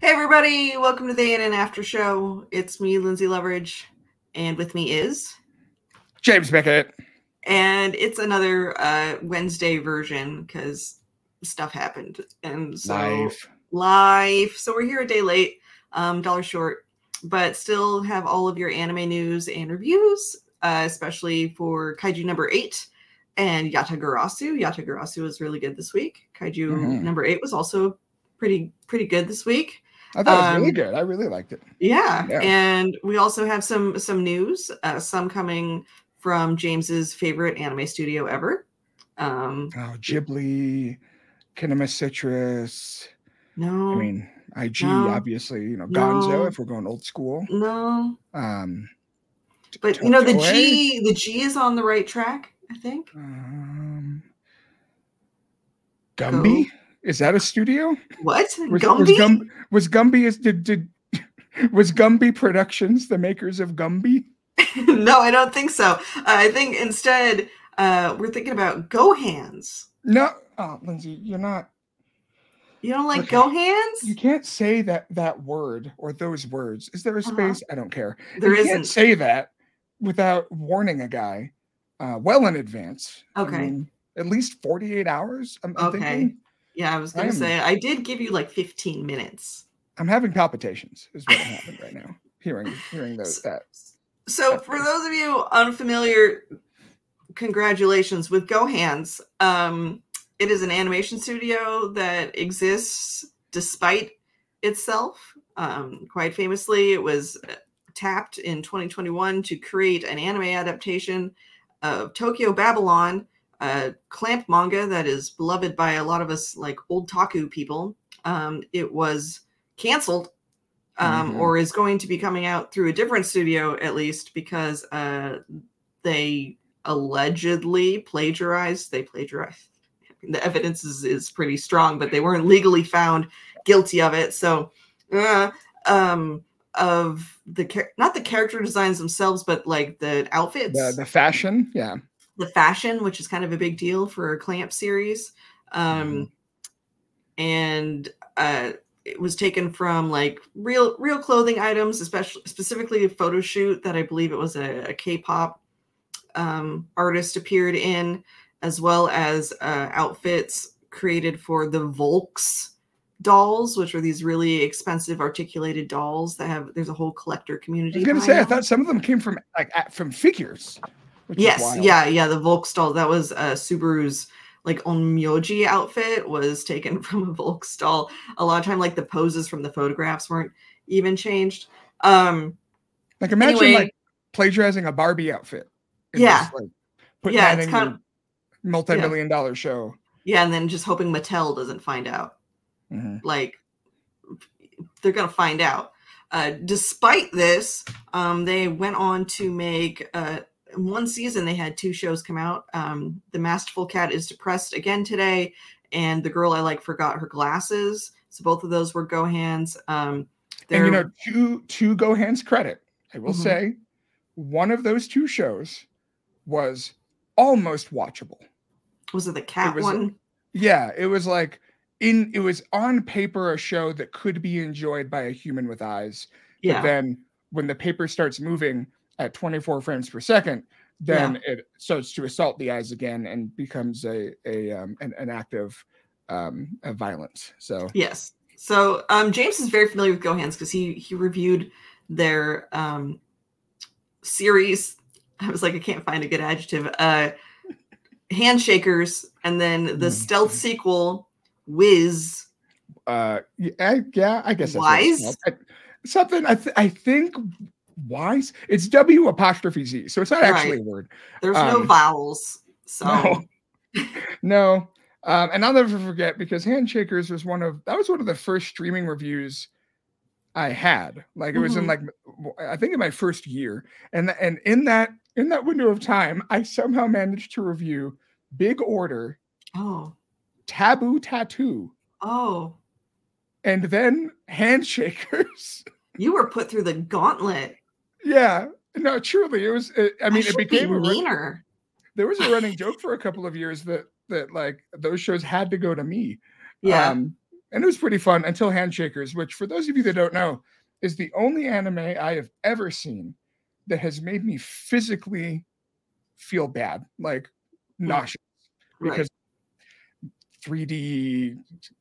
Hey everybody, welcome to the ANN After Show. It's me, Lindsay Leverage, and with me is James Beckett. And it's another Wednesday version because stuff happened. And so life. So we're here a day late, dollar short, but still have all of your anime news and reviews, especially for Kaiju number 8 and Yatagarasu. Yatagarasu was really good this week. Kaiju number 8 was also pretty good this week. I thought it was really good. I really liked it. Yeah. And we also have some news, some coming from James's favorite anime studio ever. Ghibli, Kinema Citrus. No. I mean, IG, obviously, Gonzo, if we're going old school. No. But the G is on the right track, I think. Gumby? Is that a studio? What? Gumby? Was Gumby Productions the makers of Gumby? No, I don't think so. I think instead we're thinking about GoHands. No, Lindsay, you're not. You don't like GoHands? You can't say that word or those words. Is there a space? I don't care. There isn't. You can't say that without warning a guy well in advance. Okay. I mean, at least 48 hours. I'm thinking. Yeah, I was going to say, I did give you like 15 minutes. I'm having palpitations is what happened right now, hearing that. So for those of you unfamiliar, congratulations with GoHands. It is an animation studio that exists despite itself. Quite famously, it was tapped in 2021 to create an anime adaptation of Tokyo Babylon, a clamp manga that is beloved by a lot of us like old taku people. It was canceled or is going to be coming out through a different studio, at least, because they allegedly plagiarized. The evidence is pretty strong, but they weren't legally found guilty of it. So of not the character designs themselves, but like the outfits, the fashion, the fashion, which is kind of a big deal for a Clamp series. And it was taken from like real clothing items, specifically a photo shoot that I believe it was a K-pop artist appeared in, as well as outfits created for the Volks dolls, which are these really expensive articulated dolls that there's a whole collector community. I was going to say, I thought some of them came from figures. Yes, yeah, the Volks doll. That was Subaru's like Onmyoji outfit was taken from a Volks doll. A lot of time, like the poses from the photographs weren't even changed. Imagine plagiarizing a Barbie outfit. Yeah, putting that in your multi-million-dollar show. Yeah, and then just hoping Mattel doesn't find out. Like they're gonna find out. Despite this, they went on to make one season. They had 2 shows come out. The Masterful Cat is Depressed again today, and The Girl I Like Forgot Her Glasses. So both of those were GoHands. And to GoHands credit, I will say, one of those 2 shows was almost watchable. Was it the cat one? Yeah, it was like it was on paper a show that could be enjoyed by a human with eyes. Yeah. But then when the paper starts moving at 24 frames per second, then it starts to assault the eyes again and becomes an act of violence. So yes. So James is very familiar with GoHands because he reviewed their series. I was like, I can't find a good adjective. Handshakers, and then the stealth sequel, Wiz. I guess that's Wise. Something I think Wise. It's W''Z, so it's not actually a word. There's no vowels, so no. And I'll never forget, because Handshakers was one of the first streaming reviews I had. Like it was in I think in my first year, and in that window of time, I somehow managed to review Big Order, Taboo Tattoo, and then Handshakers. You were put through the gauntlet. Yeah, no, truly, it was. I mean, it became meaner. There was a running joke for a couple of years that like those shows had to go to me. Yeah. And it was pretty fun until Handshakers, which for those of you that don't know, is the only anime I have ever seen that has made me physically feel bad, like nauseous, because 3D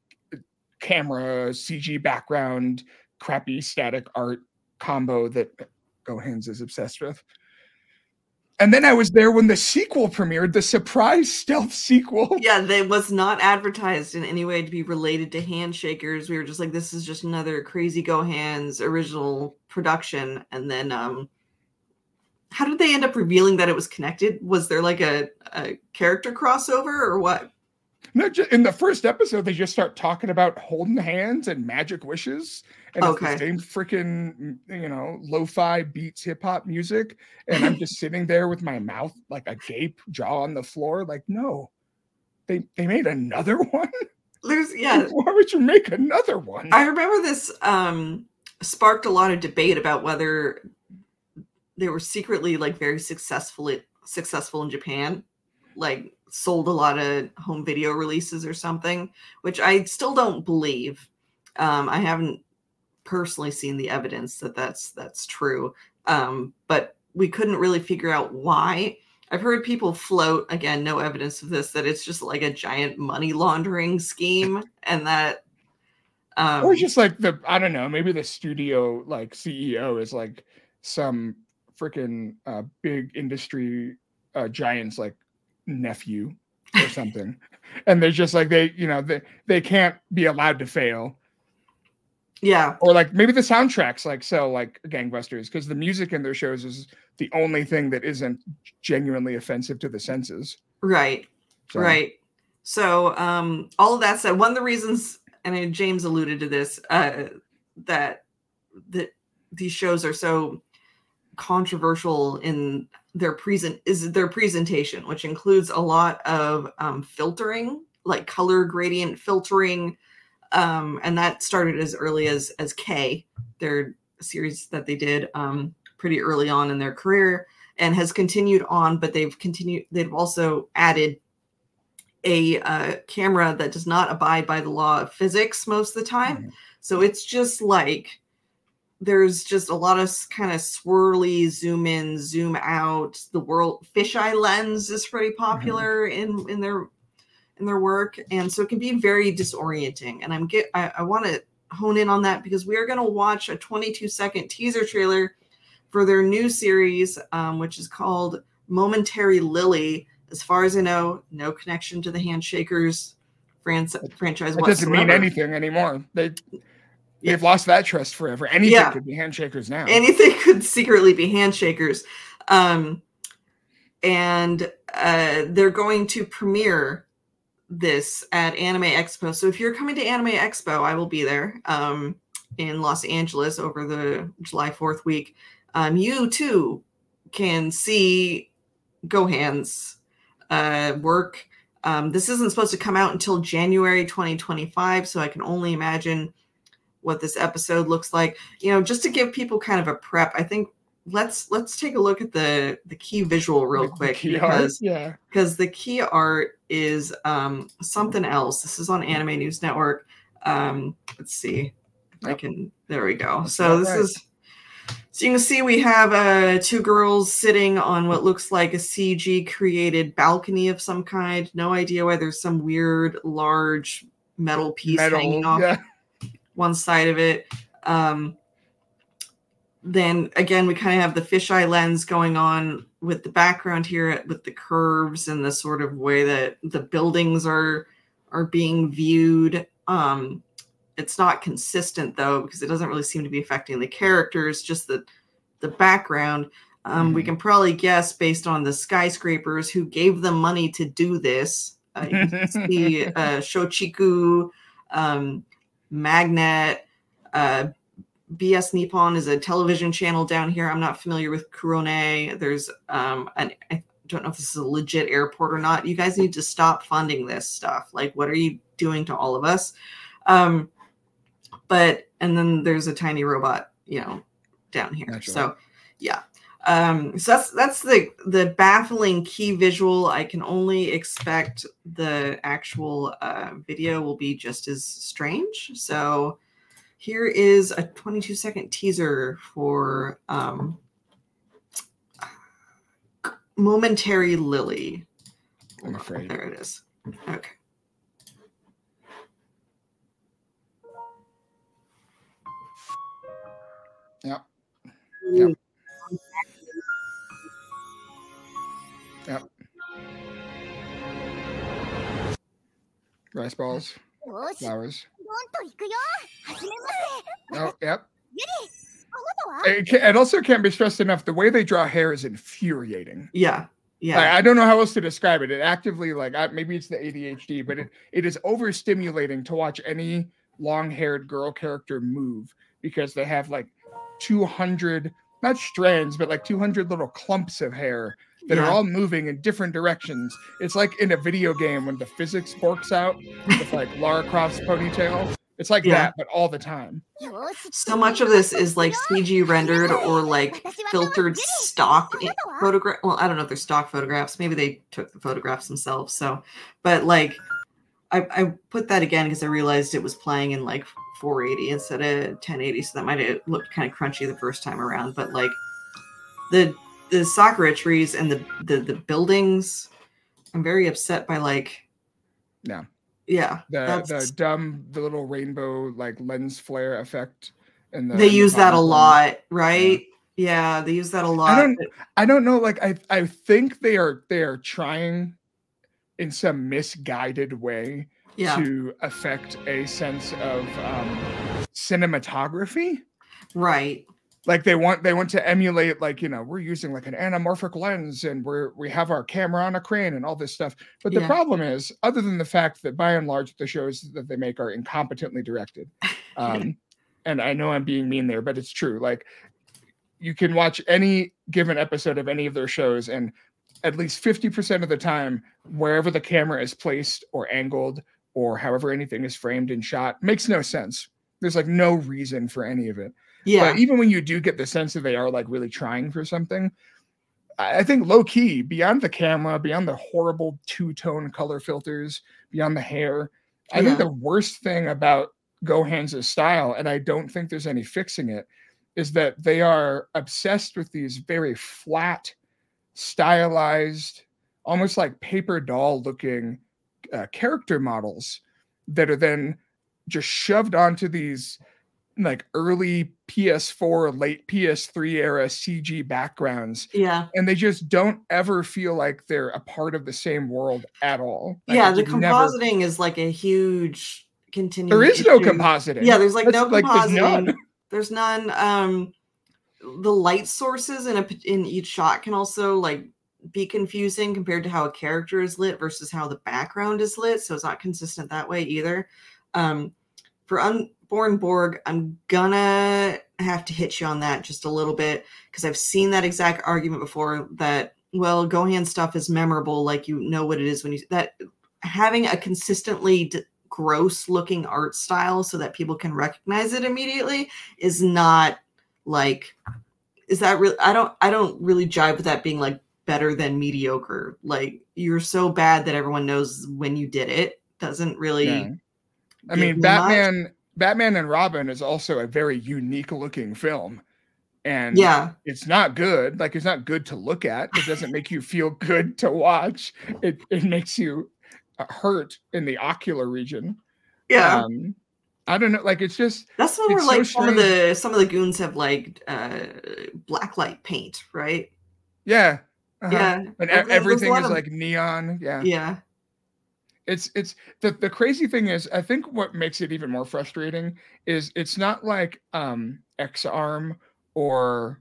camera, CG background, crappy static art combo that Gohans is obsessed with. And then I was there when the sequel premiered, the surprise stealth sequel. Yeah, that was not advertised in any way to be related to Handshakers. We were just like, this is just another Crazy Gohans original production. And then how did they end up revealing that it was connected? Was there like a character crossover or what? No, in the first episode, they just start talking about holding hands and magic wishes. And it's the same freaking, lo-fi beats hip hop music. And I'm just sitting there with my mouth like agape, jaw on the floor. Like, no, they made another one. Why would you make another one? I remember this sparked a lot of debate about whether they were secretly like very successful in Japan, like sold a lot of home video releases or something, which I still don't believe. I haven't personally seen the evidence that that's true, but we couldn't really figure out why. I've heard people float, again, no evidence of this, that it's just like a giant money laundering scheme, and that or just like I don't know, maybe the studio like CEO is like some freaking big industry giants like nephew or something. And they're just like, they can't be allowed to fail. Yeah. Or like maybe the soundtracks like sell like gangbusters because the music in their shows is the only thing that isn't genuinely offensive to the senses. Right. So all of that said, one of the reasons, and James alluded to this, that these shows are so controversial in their presentation, which includes a lot of filtering, like color gradient filtering, and that started as early as K, their series that they did pretty early on in their career, and has continued on. But they've also added a camera that does not abide by the law of physics most of the time. Mm-hmm. So it's just like there's just a lot of kind of swirly zoom in, zoom out. The fisheye lens is pretty popular mm-hmm. in their work, and so it can be very disorienting. And I want to hone in on that because we are going to watch a 22-second teaser trailer for their new series, which is called Momentary Lily. As far as I know, no connection to the Handshakers franchise whatsoever. It doesn't mean anything anymore. They've lost that trust forever. Anything could be Handshakers now. Anything could secretly be Handshakers. And they're going to premiere this at Anime Expo. So if you're coming to Anime Expo, I will be there in Los Angeles over the July 4th week. You too can see Gohan's work. This isn't supposed to come out until January 2025, so I can only imagine what this episode looks like. Just to give people kind of a prep, I think let's take a look at the key visual real quick, because the key art is something else. This is on Anime News Network. Let's see if I can. There we go. So this is. So you can see we have two girls sitting on what looks like a CG created balcony of some kind. No idea why there's some weird large metal piece hanging off one side of it. Then again, we kind of have the fisheye lens going on with the background here with the curves and the sort of way that the buildings are being viewed. It's not consistent though, because it doesn't really seem to be affecting the characters, just the background. We can probably guess based on the skyscrapers who gave them money to do this. You can see Shochiku, Magnet, BS Nippon is a television channel down here. I'm not familiar with Kurone. There's I don't know if this is a legit airport or not. You guys need to stop funding this stuff. Like, what are you doing to all of us? And then there's a tiny robot, down here. Naturally. So, yeah. So that's the baffling key visual. I can only expect the actual video will be just as strange. So here is a 22-second teaser for Momentary Lily. I'm afraid. There it is. Okay. Yep. Yep. Yep. Rice balls. Flowers. Oh, yep. It also can't be stressed enough. The way they draw hair is infuriating. Yeah. Yeah. I don't know how else to describe it. It actively, like, maybe it's the ADHD, but it is overstimulating to watch any long-haired girl character move, because they have like 200, not strands, but like 200 little clumps of hair that are all moving in different directions. It's like in a video game when the physics works out with like Lara Croft's ponytail. It's like that, but all the time. So much of this is like CG rendered or like filtered stock photograph. Well, I don't know if they're stock photographs. Maybe they took the photographs themselves. So, but like, I put that again because I realized it was playing in like 480 instead of 1080. So that might have looked kind of crunchy the first time around. But like the sakura trees and the buildings, I'm very upset by like. Yeah. Yeah, the little rainbow like lens flare effect, and they use that a lot, right? Yeah, they use that a lot. I don't know. Like I think they are trying in some misguided way to affect a sense of cinematography, right? Like they want to emulate, like, you know, we're using like an anamorphic lens and we have our camera on a crane and all this stuff. But the problem is, other than the fact that by and large the shows that they make are incompetently directed, and I know I'm being mean there, but it's true. Like, you can watch any given episode of any of their shows, and at least 50% of the time, wherever the camera is placed or angled or however anything is framed and shot makes no sense. There's like no reason for any of it. Yeah. But even when you do get the sense that they are like really trying for something, I think low key, beyond the camera, beyond the horrible two-tone color filters, beyond the hair, I think the worst thing about Gohan's style, and I don't think there's any fixing it, is that they are obsessed with these very flat, stylized, almost like paper doll looking character models that are then just shoved onto these like early PS4, late PS3 era CG backgrounds. Yeah. And they just don't ever feel like they're a part of the same world at all. Like, yeah, the compositing is like a huge continuing There is no compositing. Yeah, there's like no compositing. There's none. The light sources in each shot can also like be confusing compared to how a character is lit versus how the background is lit. So it's not consistent that way either. For Unborn Borg, I'm gonna have to hit you on that just a little bit, because I've seen that exact argument before, that, well, Gohan stuff is memorable, like you know what it is when you that having a consistently gross looking art style so that people can recognize it immediately is not like, is that really, I don't really jive with that being like better than mediocre. Like, you're so bad that everyone knows when you did it doesn't really I mean, Batman and Robin is also a very unique looking film, and it's not good. Like, it's not good to look at. It doesn't make you feel good to watch. It makes you hurt in the ocular region. Yeah. I don't know. Like, it's just, that's one where like some of the goons have like blacklight paint, right? Yeah. Yeah. And everything is like neon. Yeah. Yeah. It's the crazy thing is, I think what makes it even more frustrating is it's not like X-Arm or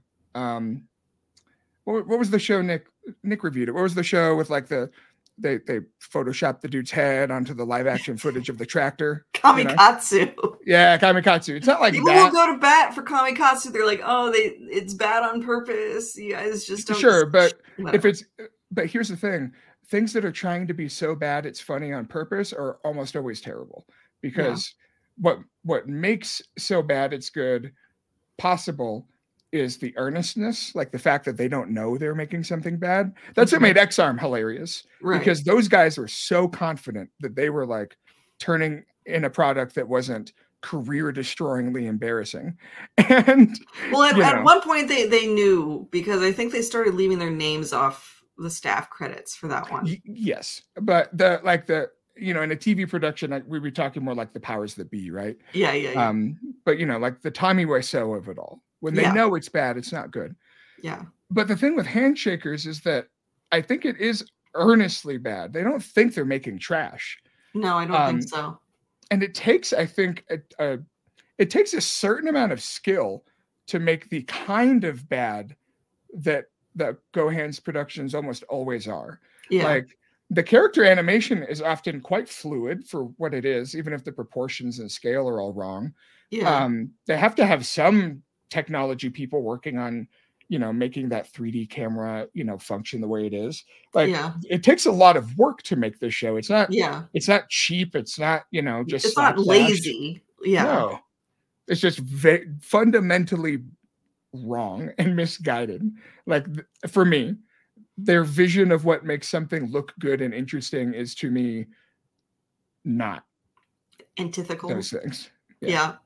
what was the show Nick reviewed it? What was the show with like they photoshopped the dude's head onto the live action footage of the tractor? Kamikatsu. You know? Yeah, Kamikatsu. It's not like people will go to bat for Kamikatsu. They're like, oh, it's bad on purpose. You guys just don't. Sure, but but here's the thing. Things that are trying to be so bad it's funny on purpose are almost always terrible, because what makes so bad it's good possible is the earnestness, like the fact that they don't know they're making something bad. That's what made X-Arm hilarious, because those guys were so confident that they were like turning in a product that wasn't career-destroyingly embarrassing. And well, at one point they knew, because I think they started leaving their names off the staff credits for that one. Yes, but in a TV production, we'd be talking more like the powers that be, right? Yeah. But like the Tommy Wiseau of it all. When they know it's bad, it's not good. Yeah. But the thing with Handshakers is that I think it is earnestly bad. They don't think they're making trash. No, I don't think so. And it takes, I think, it takes a certain amount of skill to make the kind of bad that GoHands productions almost always are. Yeah. Like, the character animation is often quite fluid for what it is, even if the proportions and scale are all wrong. Yeah. They have to have some technology people working on, making that 3D camera, function the way it is. Like, it takes a lot of work to make this show. It's not cheap. It's not, just it's not lazy. Yeah. No, it's just fundamentally wrong and misguided. Like, for me, their vision of what makes something look good and interesting is, to me, not antithetical those things. Yeah.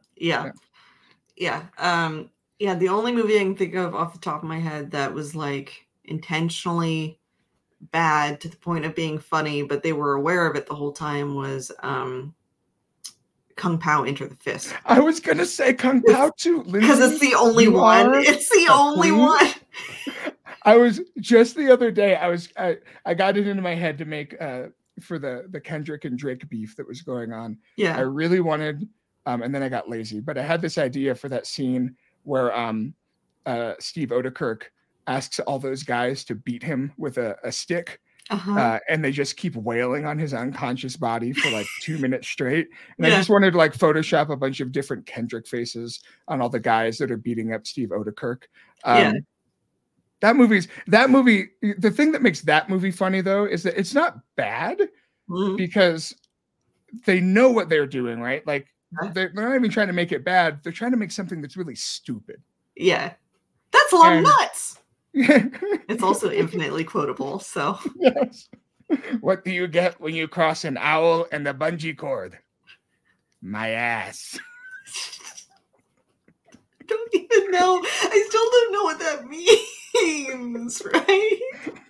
The only movie I can think of off the top of my head that was like intentionally bad to the point of being funny, but they were aware of it the whole time, was Kung Pao Enter the Fist. I was gonna say Kung Pao too, because it's the only one. It's the only one. I was just the other day. I got it into my head to make for the Kendrick and Drake beef that was going on. Yeah, I really wanted, and then I got lazy. But I had this idea for that scene where Steve Odekirk asks all those guys to beat him with a stick. And they just keep wailing on his unconscious body for like 2 minutes straight. And I just wanted to like Photoshop a bunch of different Kendrick faces on all the guys that are beating up Steve Odekirk. That movie, the thing that makes that movie funny though, is that it's not bad because they know what they're doing, right? Like they're not even trying to make it bad. They're trying to make something that's really stupid. Yeah. That's a lot of nuts. It's also infinitely quotable, so. Yes. What do you get when you cross an owl and the bungee cord? My ass. I don't even know. I still don't know what that means, right?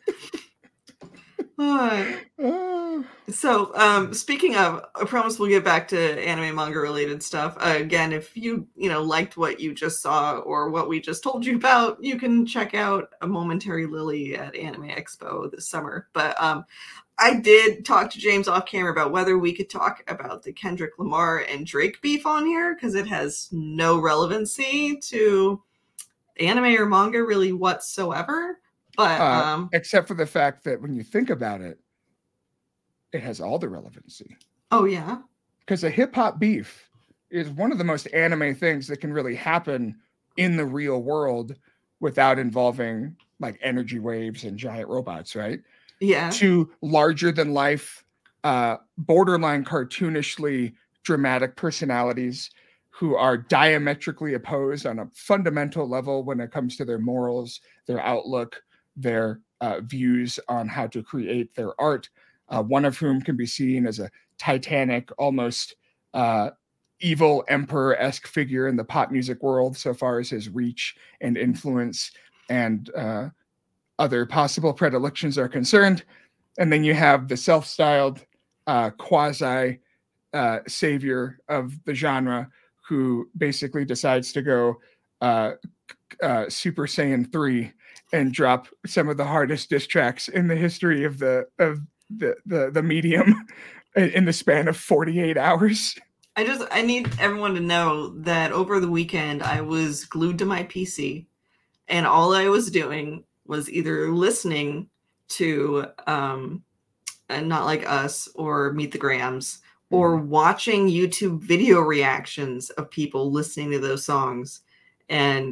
So, speaking of, I promise we'll get back to anime manga related stuff. Again, if you liked what you just saw or what we just told you about, you can check out A Momentary Lily at Anime Expo this summer. But I did talk to James off camera about whether we could talk about the Kendrick Lamar and Drake beef on here, because it has no relevancy to anime or manga really whatsoever. But except for the fact that when you think about it, it has all the relevancy. Oh yeah, because a hip hop beef is one of the most anime things that can really happen in the real world without involving like energy waves and giant robots, right? Yeah. Two larger than life, borderline cartoonishly dramatic personalities who are diametrically opposed on a fundamental level when it comes to their morals, their outlook, their views on how to create their art. One of whom can be seen as a titanic, almost evil emperor-esque figure in the pop music world, so far as his reach and influence and other possible predilections are concerned. And then you have the self-styled quasi savior of the genre, who basically decides to go Super Saiyan 3 and drop some of the hardest diss tracks in the history of the medium in the span of 48 hours. I need everyone to know that over the weekend I was glued to my PC, and all I was doing was either listening to Not Like Us or Meet the Grams, or watching YouTube video reactions of people listening to those songs. And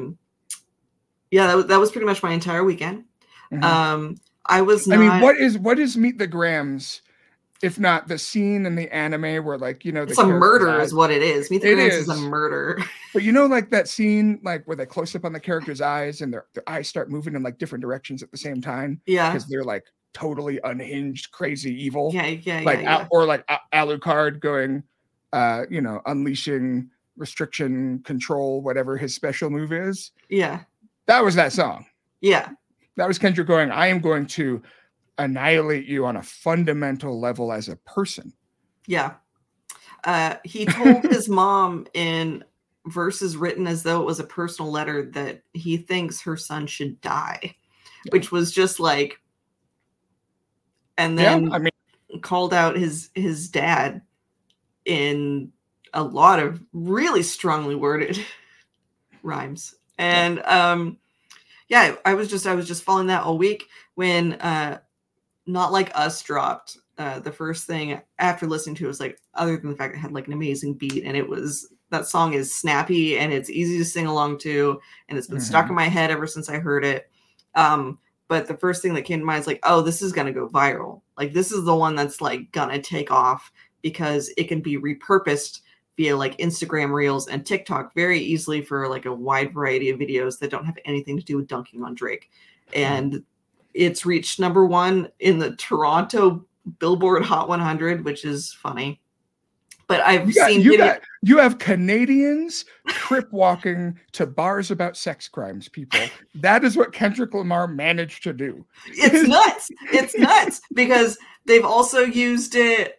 that was pretty much my entire weekend. I was not... I mean, what is Meet the Grams if not the scene in the anime where like, the it's a murder is what it is. Meet the it Grants is a murder. But like that scene, like where they close up on the character's eyes and their eyes start moving in like different directions at the same time. Yeah. Because they're like totally unhinged, crazy evil. Yeah. Like or like Alucard going, unleashing restriction, control, whatever his special move is. Yeah. That was that song. Yeah. That was Kendrick going, I am going to annihilate you on a fundamental level as a person. Yeah. He told his mom in verses written as though it was a personal letter that he thinks her son should die, which was just like, and then called out his dad in a lot of really strongly worded rhymes. And I was just following that all week when Not Like Us dropped. The first thing after listening to it was like, other than the fact it had like an amazing beat, and that song is snappy and it's easy to sing along to, and it's been stuck in my head ever since I heard it. But the first thing that came to mind is like, oh, this is gonna go viral. Like this is the one that's like gonna take off because it can be repurposed via like Instagram Reels and TikTok very easily for like a wide variety of videos that don't have anything to do with dunking on Drake. And it's reached number 1 in the Toronto Billboard Hot 100, which is funny. But you have Canadians crip walking to bars about sex crimes, people. That is what Kendrick Lamar managed to do. It's nuts. It's nuts because they've also used it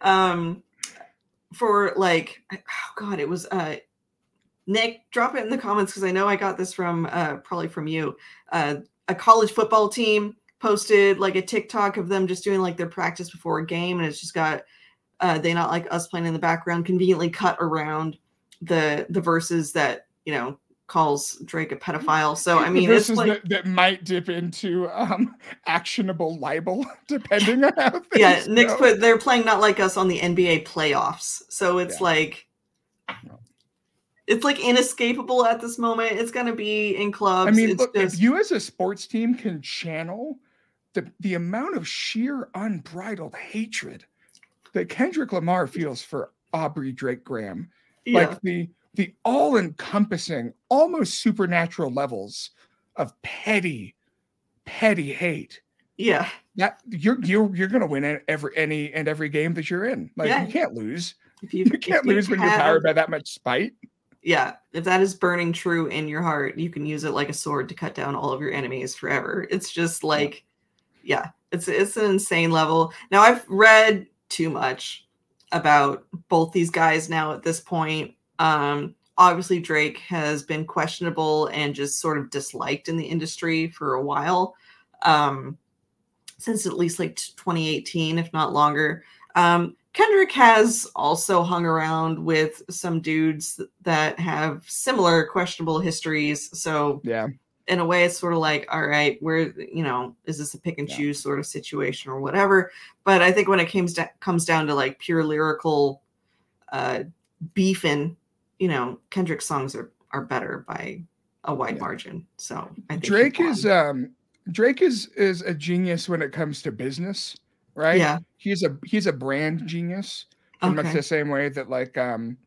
for like, oh God, it was Nick, drop it in the comments because I know I got this from probably from you. A college football team posted like a TikTok of them just doing like their practice before a game, and it's just got They Not Like Us playing in the background, conveniently cut around the verses that calls Drake a pedophile. So I mean, it's like, that might dip into actionable libel depending on how things yeah. Nick's put they're playing Not Like Us on the NBA playoffs, so it's like. It's like inescapable at this moment. It's going to be in clubs. I mean, look, if you as a sports team can channel the amount of sheer unbridled hatred that Kendrick Lamar feels for Aubrey Drake Graham, like the all-encompassing, almost supernatural levels of petty hate. Yeah, that you're going to win every game that you're in. Like you can't lose. You can't lose when you're powered by that much spite. Yeah, if that is burning true in your heart, you can use it like a sword to cut down all of your enemies forever. It's just like, it's an insane level. Now, I've read too much about both these guys now at this point. Obviously, Drake has been questionable and just sort of disliked in the industry for a while, since at least like 2018, if not longer. Kendrick has also hung around with some dudes that have similar questionable histories. So in a way, it's sort of like, all right, is this a pick and choose sort of situation or whatever? But I think when it comes down to like pure lyrical beefing, Kendrick's songs are better by a wide margin. So I think Drake is a genius when it comes to business. Right. Yeah. He's a brand genius in much the same way that like, oh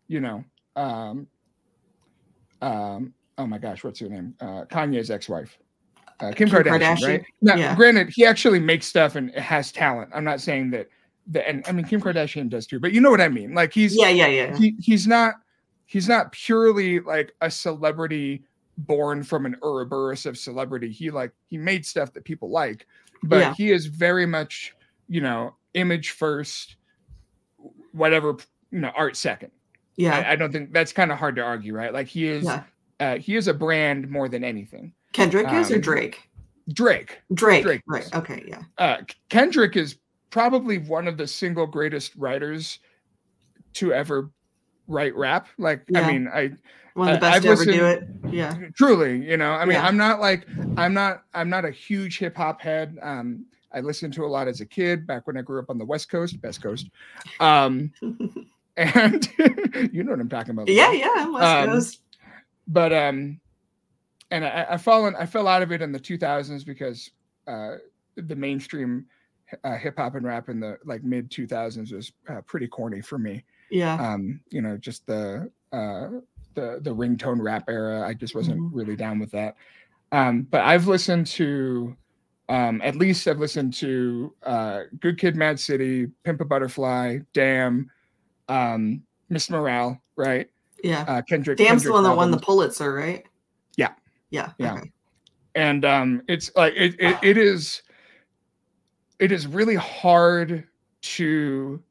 my gosh, what's her name? Kanye's ex-wife, Kim Kardashian, right? Now, granted, he actually makes stuff and has talent. I'm not saying that, and I mean, Kim Kardashian does too, but you know what I mean? Like he's he's not purely like a celebrity born from an Ouroboros of celebrity. He made stuff that people like, but he is very much, image first, whatever, art second. Yeah. I don't think that's kind of hard to argue, right? Like he is a brand more than anything. Kendrick is or Drake? Drake. Right. Okay. Yeah. Kendrick is probably one of the single greatest writers to ever write rap. Like, I mean, one of the best to ever do it. Yeah. Truly, I mean, I'm not a huge hip hop head. I listened to a lot as a kid back when I grew up on the West Coast, best coast. And you know what I'm talking about. Yeah, West Coast. But and I fell out of it in the 2000s because the mainstream hip hop and rap in the like mid 2000s was pretty corny for me. Yeah. Just the ringtone rap era. I just wasn't really down with that. But I've listened to at least I've listened to Good Kid, Mad City, Pimp a Butterfly, Damn, Miss Morale, right? Yeah. Kendrick. Damn's the one that won the Pulitzer, right? Yeah. Yeah. Okay. And it's like it is really hard to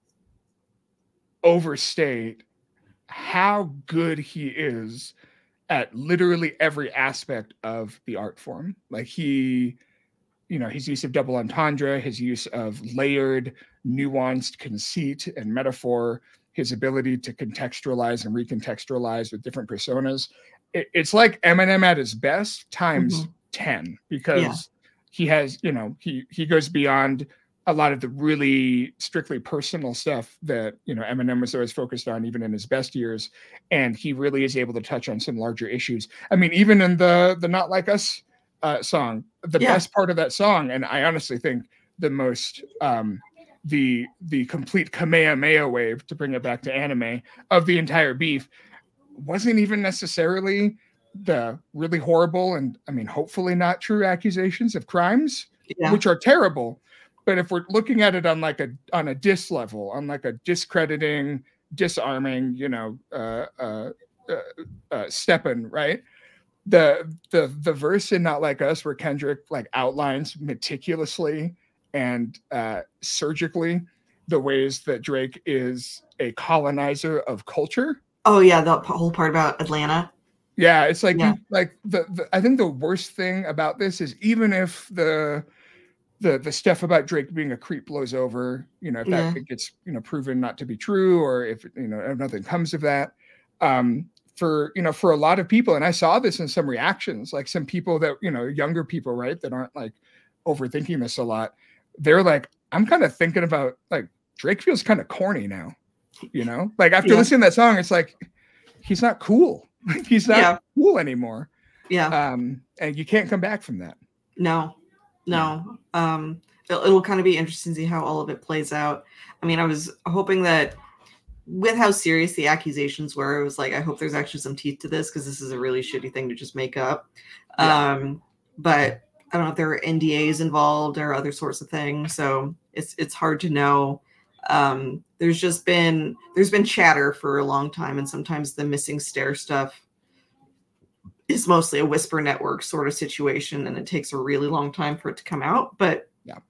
overstate how good he is at literally every aspect of the art form. Like his use of double entendre, his use of layered, nuanced conceit and metaphor, his ability to contextualize and recontextualize with different personas. It's like Eminem at his best times 10, because he has, he goes beyond a lot of the really strictly personal stuff that, Eminem was always focused on, even in his best years. And he really is able to touch on some larger issues. I mean, even in the Not Like Us song, the best part of that song, and I honestly think the most, the complete Kamehameha wave, to bring it back to anime, of the entire beef, wasn't even necessarily the really horrible and, I mean, hopefully not true accusations of crimes, which are terrible. But if we're looking at it on a diss level, on like a discrediting, disarming, stepping, right? The verse in Not Like Us where Kendrick like outlines meticulously and surgically the ways that Drake is a colonizer of culture. Oh yeah, the whole part about Atlanta. Yeah, it's like I think the worst thing about this is, even if the stuff about Drake being a creep blows over, if that gets proven not to be true, or if if nothing comes of that, for a lot of people, and I saw this in some reactions, like some people that younger people, right, that aren't like overthinking this a lot, they're like, I'm kind of thinking about like Drake feels kind of corny now, like after listening to that song, it's like he's not cool. He's not cool anymore. Yeah. And you can't come back from that. No. It'll kind of be interesting to see how all of it plays out. I mean, I was hoping that with how serious the accusations were, it was like, I hope there's actually some teeth to this, because this is a really shitty thing to just make up. But I don't know if there are NDAs involved or other sorts of things, so it's hard to know. There's been chatter for a long time, and sometimes the missing stair stuff is mostly a whisper network sort of situation, and it takes a really long time for it to come out. But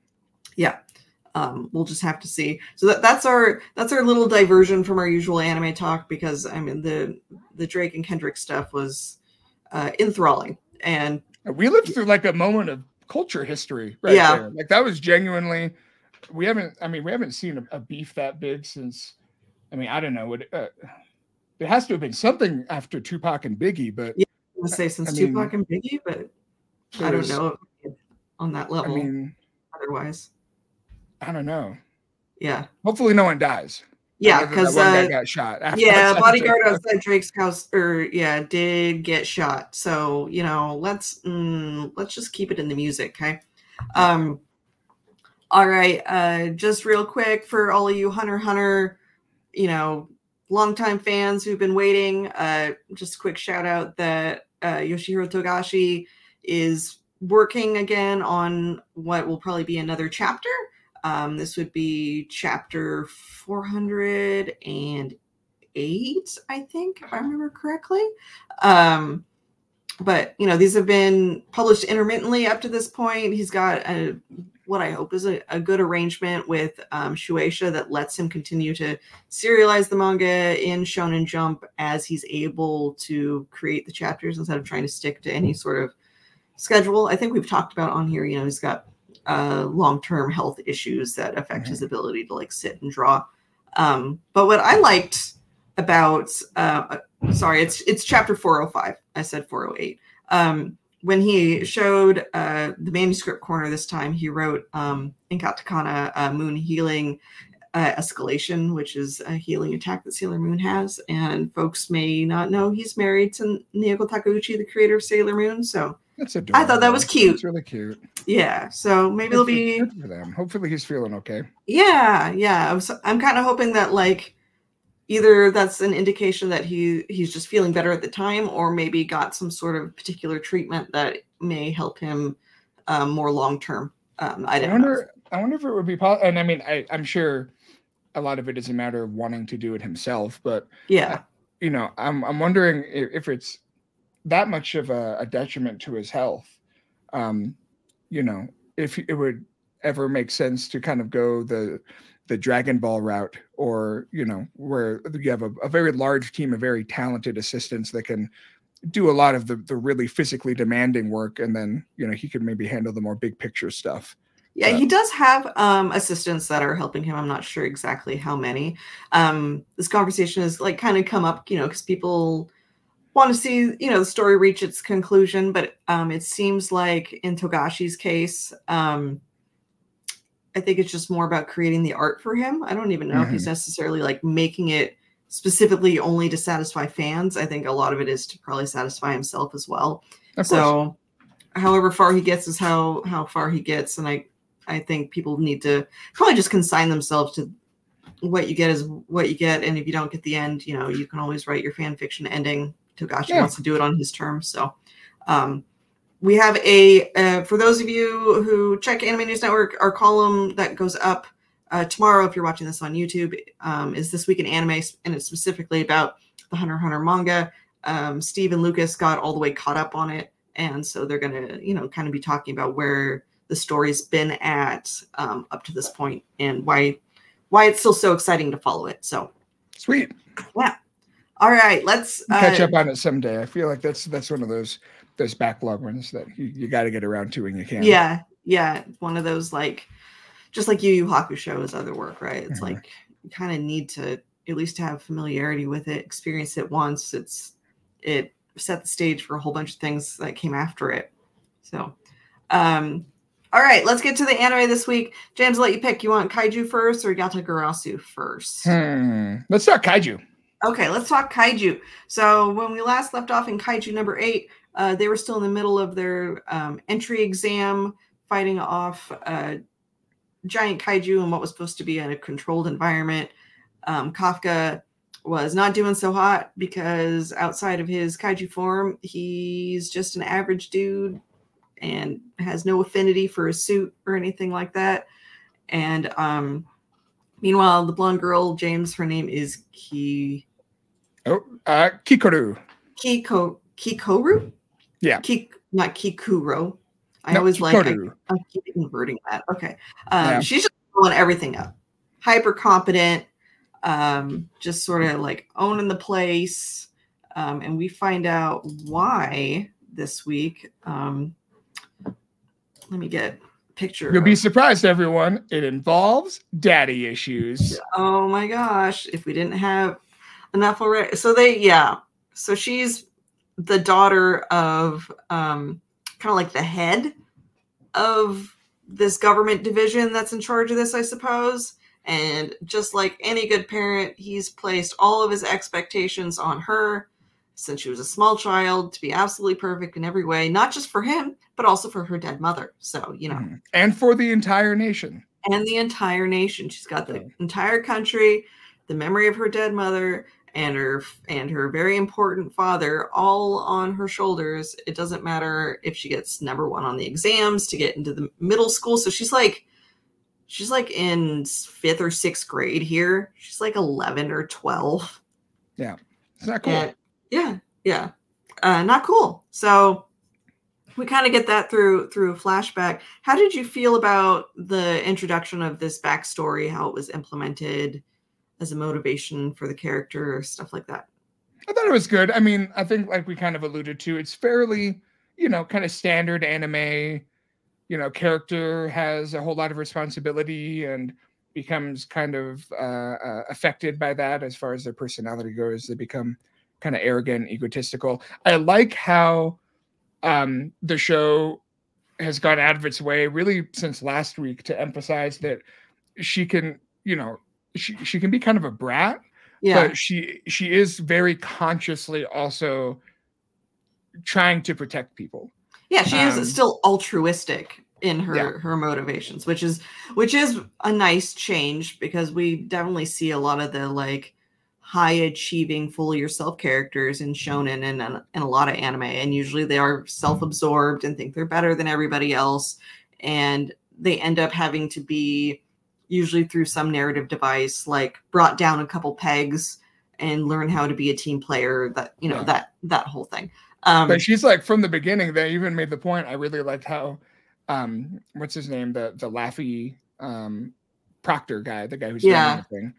we'll just have to see. So that's our little diversion from our usual anime talk, because I mean the Drake and Kendrick stuff was enthralling, and we lived through like a moment of culture history right there. Like that was genuinely, we haven't seen a beef that big since, I mean, I don't know what there has to have been something after Tupac and Biggie, but I would say since Tupac and Biggie, but I don't know on that level. I mean, otherwise, I don't know. Yeah. Hopefully no one dies. Yeah, because one guy got shot. Bodyguard outside Drake's house, did get shot. So let's just keep it in the music, okay? All right. Just real quick for all of you Hunter x Hunter, longtime fans who've been waiting. Just a quick shout out that Yoshihiro Togashi is working again on what will probably be another chapter. This would be chapter 408, I think, if I remember correctly. But these have been published intermittently up to this point. He's got what I hope is a good arrangement with Shueisha that lets him continue to serialize the manga in Shonen Jump as he's able to create the chapters, instead of trying to stick to any sort of schedule. I think we've talked about on here, he's got long-term health issues that affect his ability to like sit and draw. But what I liked about it's chapter 405. I said 408. When he showed the manuscript corner this time, he wrote in katakana Moon Healing Escalation, which is a healing attack that Sailor Moon has. And folks may not know he's married to Naoko Takeuchi, the creator of Sailor Moon. So That's adorable. I thought that was cute. It's really cute. Yeah, so maybe it'll be good for them. Hopefully he's feeling okay. Yeah. I'm kind of hoping that like either that's an indication that he's just feeling better at the time, or maybe got some sort of particular treatment that may help him more long term. I wonder if it would be possible. And I mean, I'm sure a lot of it is a matter of wanting to do it himself, but yeah, I'm wondering if it's that much of a detriment to his health. If it would ever make sense to kind of go the Dragon Ball route, or where you have a very large team of very talented assistants that can do a lot of the really physically demanding work, and then he could maybe handle the more big picture stuff. Yeah, he does have assistants that are helping him. I'm not sure exactly how many. This conversation has like kind of come up, because people want to see, the story reach its conclusion. But it seems like in Togashi's case, I think it's just more about creating the art for him. I don't even know if he's necessarily like making it specifically only to satisfy fans. I think a lot of it is to probably satisfy himself as well. So however far he gets is how far he gets. And I think people need to probably just consign themselves to what you get is what you get. And if you don't get the end, you can always write your fan fiction ending. Togashi wants to do it on his terms. So we have for those of you who check Anime News Network, our column that goes up tomorrow, if you're watching this on YouTube, is This Week in Anime, and it's specifically about the Hunter x Hunter manga. Steve and Lucas got all the way caught up on it, and so they're going to, kind of be talking about where the story's been at up to this point, and why it's still so exciting to follow it. So sweet. Yeah. All right, let's catch up on it someday. I feel like that's one of those backlog ones that you got to get around to when you can. Yeah. One of those, like, just like Yu Yu Hakusho is other work, right? It's like you kind of need to at least have familiarity with it, experience it once. It set the stage for a whole bunch of things that came after it. So, all right, let's get to the anime this week. James, I'll let you pick. You want Kaiju first or Yatagarasu first? Let's start Kaiju. Okay, let's talk Kaiju. So when we last left off in Kaiju number 8, they were still in the middle of their entry exam, fighting off giant kaiju in what was supposed to be in a controlled environment. Kafka was not doing so hot because outside of his kaiju form, he's just an average dude and has no affinity for a suit or anything like that. And meanwhile, the blonde girl, James, her name is Kikoru. Kikoru? Yeah. Not Kikuro. I always Kikoru. I keep inverting that. Okay. She's just blowing everything up. Hyper competent, just sort of like owning the place. And we find out why this week. Let me get a picture. You'll be surprised, everyone. It involves daddy issues. Oh my gosh. If we didn't have enough already. So so she's the daughter of kind of like the head of this government division that's in charge of this, I suppose. And just like any good parent, he's placed all of his expectations on her since she was a small child to be absolutely perfect in every way, not just for him, but also for her dead mother. So, and for the entire nation. And the entire nation. She's got the entire country, the memory of her dead mother, and her very important father all on her shoulders. It doesn't matter if she gets number 1 on the exams to get into the middle school. So she's like in 5th or 6th grade here. She's like 11 or 12. Yeah. It's not cool. Yeah. Not cool. So we kind of get that through a flashback. How did you feel about the introduction of this backstory, how it was implemented as a motivation for the character, stuff like that? I thought it was good. I mean, I think like we kind of alluded to, it's fairly, kind of standard anime, character has a whole lot of responsibility and becomes kind of affected by that as far as their personality goes. They become kind of arrogant, egotistical. I like how the show has gone out of its way really since last week to emphasize that she can, she can be kind of a brat, but she is very consciously also trying to protect people. Yeah, she is still altruistic in Yeah. her motivations, which is a nice change, because we definitely see a lot of the like high achieving full of yourself characters in shonen and a lot of anime, and usually they are self-absorbed and think they're better than everybody else, and they end up having to be, usually through some narrative device, like brought down a couple pegs and learn how to be a team player, that that whole thing. But she's like, from the beginning, they even made the point. I really liked how, what's his name? The Laffy Proctor guy, the guy who's running the thing.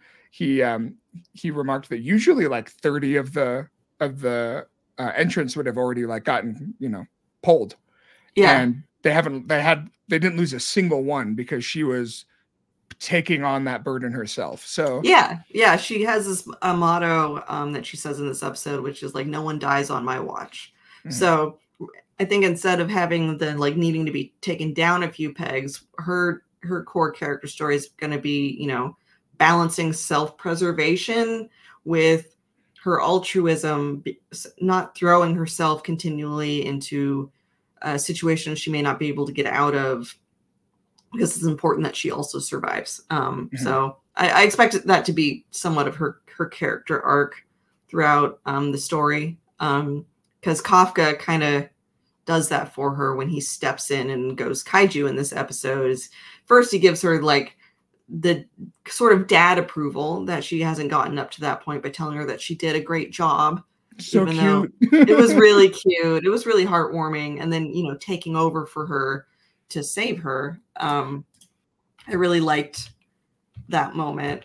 He remarked that usually like 30 of the entrants would have already like gotten, pulled. Yeah. And they didn't lose a single one because she was taking on that burden herself. So yeah, she has this motto that she says in this episode, which is like, no one dies on my watch. Mm-hmm. So I think instead of having the like needing to be taken down a few pegs, her core character story is going to be, balancing self-preservation with her altruism, not throwing herself continually into a situation she may not be able to get out of, because it's important that she also survives. So I expect that to be somewhat of her character arc throughout the story, because Kafka kind of does that for her when he steps in and goes kaiju in this episode. First, he gives her like the sort of dad approval that she hasn't gotten up to that point by telling her that she did a great job. So even cute. Though it was really cute. It was really heartwarming. And then, taking over for her to save her. I really liked that moment.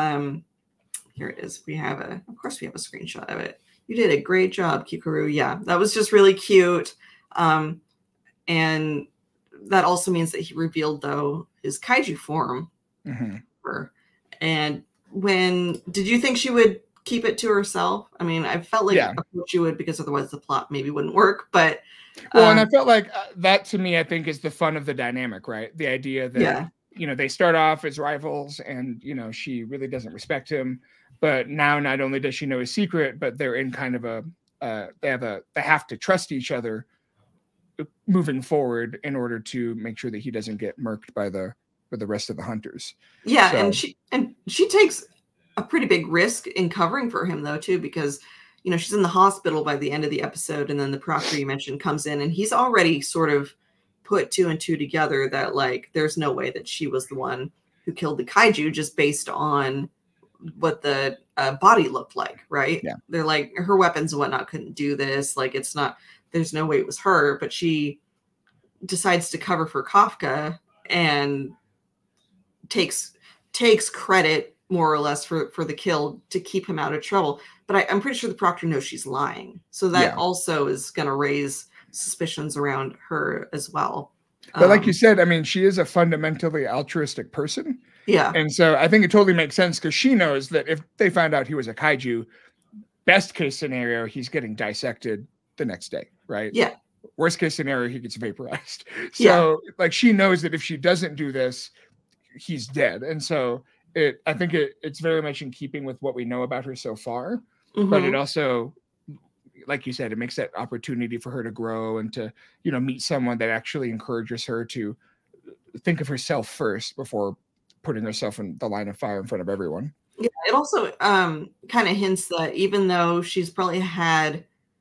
Here it is. Of course we have a screenshot of it. You did a great job, Kikoru. Yeah, that was just really cute. And that also means that he revealed, though, his kaiju form. And did you think she would keep it to herself? I mean, I felt like she would, because otherwise the plot maybe wouldn't work. But and I felt like that, to me, I think is the fun of the dynamic, right? The idea that they start off as rivals, and she really doesn't respect him, but now not only does she know his secret, but they're in kind of they have to trust each other moving forward in order to make sure that he doesn't get murked by the rest of the hunters. Yeah, so. and she takes a pretty big risk in covering for him, though, too, because she's in the hospital by the end of the episode, and then the proctor you mentioned comes in, and he's already sort of put two and two together that like there's no way that she was the one who killed the kaiju, just based on what the body looked like, right? Yeah, they're like, her weapons and whatnot couldn't do this. Like, it's not. There's no way it was her, but she decides to cover for Kafka and takes credit more or less for the kill to keep him out of trouble. But I'm pretty sure the proctor knows she's lying, so that also is going to raise suspicions around her as well. But like you said, I mean, she is a fundamentally altruistic person. Yeah, and so I think it totally makes sense, because she knows that if they found out he was a kaiju, best case scenario, he's getting dissected the next day, right? Yeah. Worst case scenario, he gets vaporized. So like, she knows that if she doesn't do this, he's dead. And so I think it's very much in keeping with what we know about her so far. But it also, like you said, it makes that opportunity for her to grow and to, meet someone that actually encourages her to think of herself first before putting herself in the line of fire in front of everyone. Yeah, it also kind of hints that even though she's probably had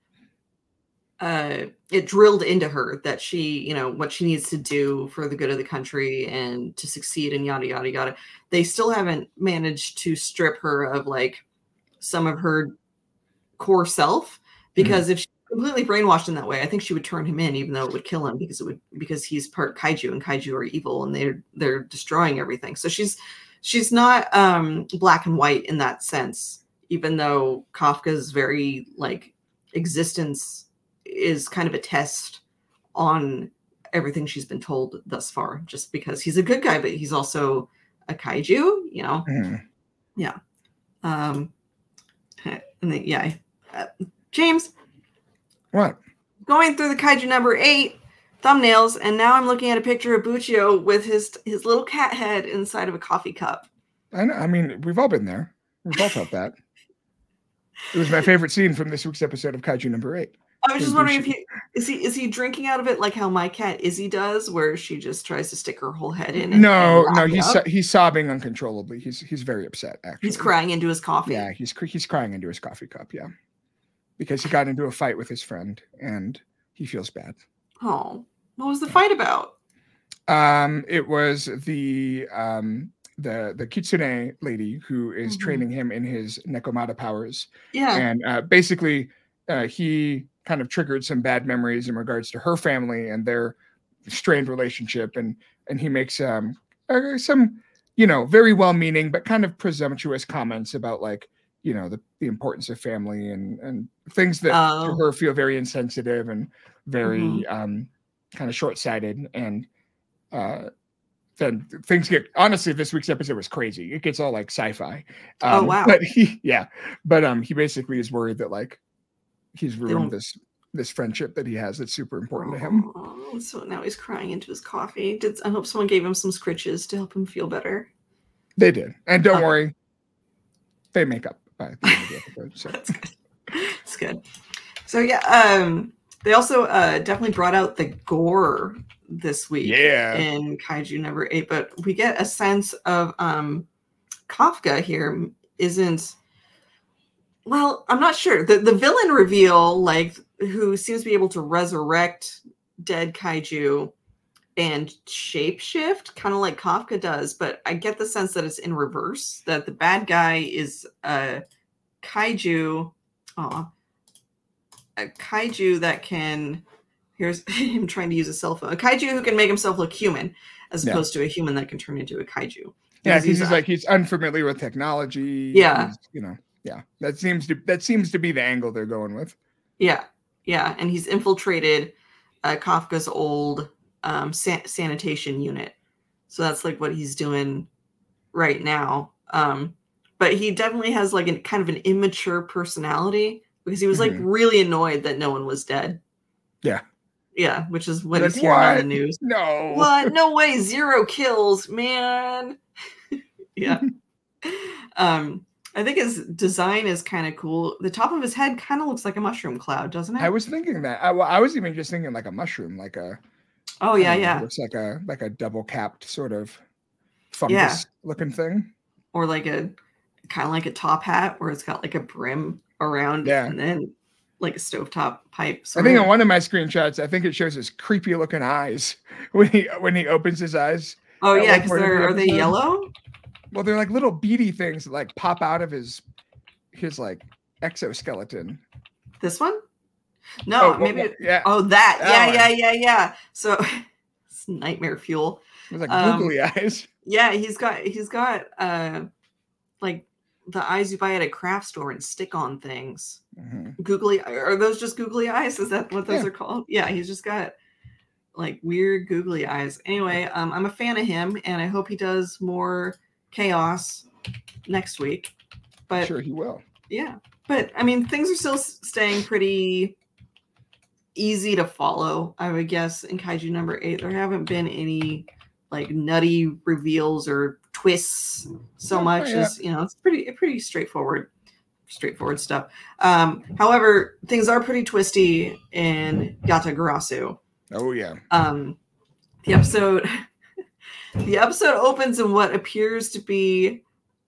it drilled into her that she, what she needs to do for the good of the country and to succeed and yada, yada, yada, they still haven't managed to strip her of like some of her core self, because if she's completely brainwashed in that way, I think she would turn him in, even though it would kill him, because he's part kaiju, and kaiju are evil, and they're destroying everything. So she's not black and white in that sense, even though Kafka's very like existence is kind of a test on everything she's been told thus far, just because he's a good guy, but he's also a kaiju, Yeah. And then, James. What? Going through the kaiju number 8 thumbnails, and now I'm looking at a picture of Buccio with his little cat head inside of a coffee cup. I mean, we've all been there. We've all felt that. It was my favorite scene from this week's episode of Kaiju number 8. I was just wondering if he drinking out of it like how my cat Izzy does, where she just tries to stick her whole head in. No, he's sobbing uncontrollably. He's very upset. Actually, he's crying into his coffee. Yeah, he's crying into his coffee cup. Yeah, because he got into a fight with his friend and he feels bad. Oh, what was the fight about? It was the Kitsune lady who is training him in his Nekomata powers. Yeah, and basically, he kind of triggered some bad memories in regards to her family and their strained relationship, and he makes some very well-meaning but kind of presumptuous comments about like the importance of family and things that to her feel very insensitive and very kind of short-sighted. And then things get, honestly, this week's episode was crazy. It gets all like sci-fi. Oh wow! But he basically is worried that like he's ruined this friendship that he has that's super important to him. So now he's crying into his coffee. I hope someone gave him some scritches to help him feel better. They did, and don't worry, they make up by the end of the episode. So that's good. That's good. So yeah, they also definitely brought out the gore this week in Kaiju number 8, but we get a sense of Kafka here isn't. Well, I'm not sure. The villain reveal, like, who seems to be able to resurrect dead kaiju and shapeshift, kind of like Kafka does, but I get the sense that it's in reverse, that the bad guy is a kaiju that can, here's him trying to use a cell phone, a kaiju who can make himself look human, as opposed to a human that can turn into a kaiju. Yeah, he's unfamiliar with technology. Yeah. Yeah, that seems to be the angle they're going with. Yeah, and he's infiltrated Kafka's old sanitation unit, so that's like what he's doing right now. But he definitely has like a kind of an immature personality because he was like really annoyed that no one was dead. Yeah, which is what he's hearing on the news. No, what? No way, 0 kills, man. Yeah. I think his design is kind of cool. The top of his head kind of looks like a mushroom cloud, doesn't it? I was thinking that. I was even just thinking like a mushroom, like a. Oh yeah, yeah. It looks like a double capped sort of fungus looking thing, or like a kind of like a top hat where it's got like a brim around, and then like a stovetop pipe. I think in one of my screenshots, I think it shows his creepy looking eyes when he opens his eyes. Oh yeah, because are they yellow? Well, they're like little beady things that like pop out of his like exoskeleton. This one? No, maybe. Yeah. Oh, that. Yeah. So it's nightmare fuel. It was like googly eyes. Yeah, he's got like the eyes you buy at a craft store and stick on things. Googly, are those just googly eyes? Is that what those are called? Yeah, he's just got like weird googly eyes. Anyway, I'm a fan of him, and I hope he does more chaos next week. But sure he will. Yeah, but I mean, things are still staying pretty easy to follow, I would guess. In Kaiju number 8, there haven't been any like nutty reveals or twists so much as it's pretty straightforward stuff. However, things are pretty twisty in Yatagarasu. Oh yeah. The episode opens in what appears to be